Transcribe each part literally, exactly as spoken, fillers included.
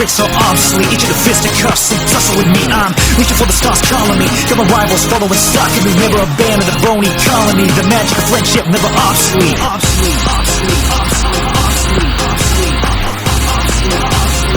tricks are obsolete. Each of the fisticuffs and tussle with me. I'm reaching for the stars calling me. Got my rivals following stalking me. Never abandon the bony colony. The magic of friendship never obsolete. Obsolete, obsolete, obsolete, obsolete, obsolete, obsolete,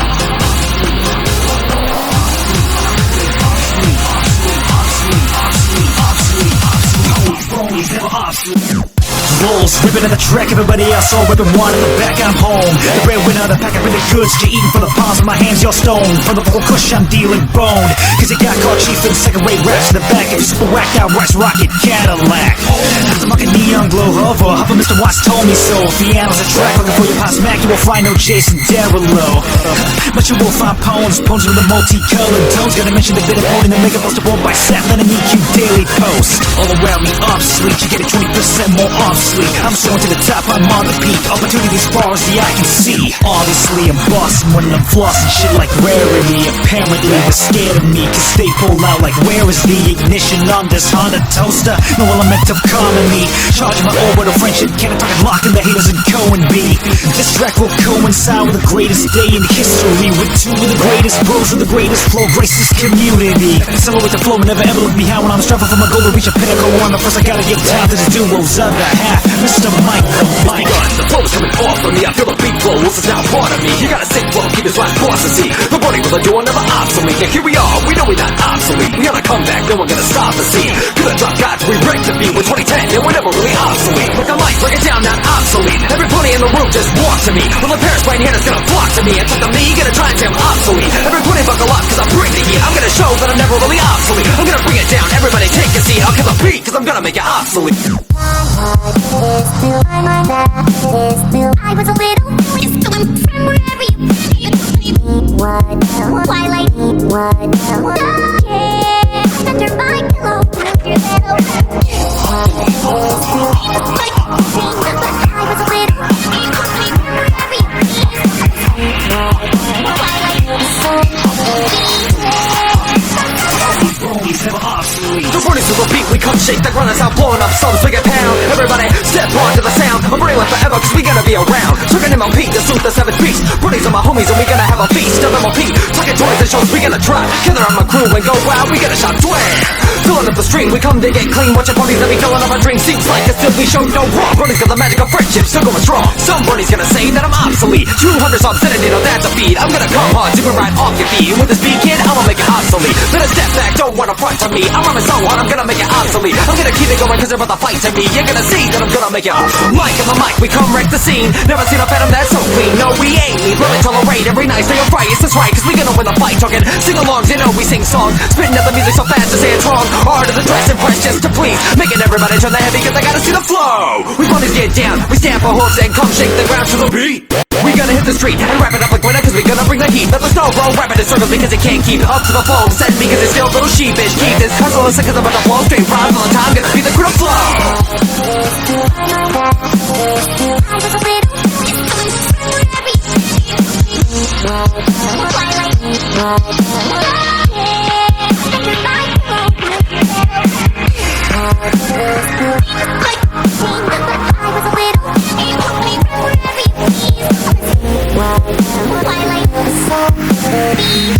obsolete, bronies never obsolete. Bulls ripping in the track, everybody else all ripping one in the back. I'm home, the breadwinner, the pack of really goods. You're eating from the palms of my hands, you're stone. From the vocal kush, I'm dealing bone. Cause you got caught cheap in second rate raps in the back. If you super whacked out, rice rocket Cadillac. After mucking neon glow hover, Hopper Mister Watts told me so. If the analyst a track looking for your pop smack, you will find no Jason Derulo. But you will find poems, poems with the multicolored tones. Gotta mention the bit of quoting the mega poster board by Satlin and E Q Daily Post. All around me obsolete, you get it twenty percent more obsolete. I'm soaring to the top, I'm on the peak. Opportunities far as the eye can see. Obviously I'm bossing when I'm flossing. Shit like rarity. Apparently they're scared of me, cause they pull out like where is the ignition on this Honda toaster? No element of comedy. Charging my orbital friendship, can't talk and lock in the haters and Cohen B. This track will coincide with the greatest day in history, with two of the greatest bros with the greatest flow, grace this community. Similar with the flow, never ever look behind when I'm striving for my goal to reach a pinnacle. On the first I gotta get down to the duos of the half. Mister Mike, the Mike. The flow is coming off of me. I feel the beat flow. This is now part of me. You gotta sing flow, keep this last boss to see. The body was a door, never obsolete. And here we are, we know we're not obsolete. We on a comeback, no one gonna stop the scene. Gonna drop gods, we break the beat with twenty ten, and we're never really obsolete. Like a mic, break it down, not obsolete. Everybody in the room just walk to me. Well, the Paris right here is gonna flock to me. And talk to me, gonna try and say I'm obsolete. Everybody buckle up, cause I'm bringing the heat. I'm gonna show that I'm never really obsolete. I'm gonna bring it down, everybody take a seat. I'll kill the beat, cause I'm gonna make it obsolete. I was a little used to him from wherever you what Twilight what yeah under my pillow your little I was a little The bronies will repeat, we come shake the ground and sound blowing up subs, we get pound. Everybody step on to the sound. I'm burning like forever cause we gotta be around. Talking M L P, the suit, the seventh beast. Bronies are my homies and we gonna have a feast of M L P. Talking toys and shows, we gonna try. Gather on my crew and go wild, we gonna shot twang. Filling up the stream, we come to get clean. Watching parties that be filling up our dreams. Seems like it's still we show no wrong. Bronies got the magic of friendship, still going strong. Some bronies gonna say that I'm obsolete. Two hundred obscenity, no that's a feed. I'm gonna come hard, super right off your feet. With this beat kid, I'ma make it obsolete. Better step back, don't wanna front to me. I'm running so hard, I'm gonna make it obsolete. I'm gonna keep it going cause they're about to fight to me. You're gonna see that I'm gonna make it Mike on the mic, we come wreck the scene. Never seen a phantom that's so clean. No, we ain't leave, really tolerate every night. Stay on right, it's just right, cause we gonna win the fight. Talking sing-alongs, you know we sing songs. Spitting out the music so fast to say it's wrong. Art of the dress and press just to please. Making everybody turn their head because they gotta see the flow. We wanna get down, we stand for hooves and come shake the ground to the beat. We gonna hit the street and wrap it up like winter cause we gonna bring the heat. Let the snow roll, wrap it in circles because it can't keep up to the flow. Send me cause it's still a little sheepish. Keep this hustle a second about the flow. Straight rhymes all the time, gonna be the crew to flow. Twilight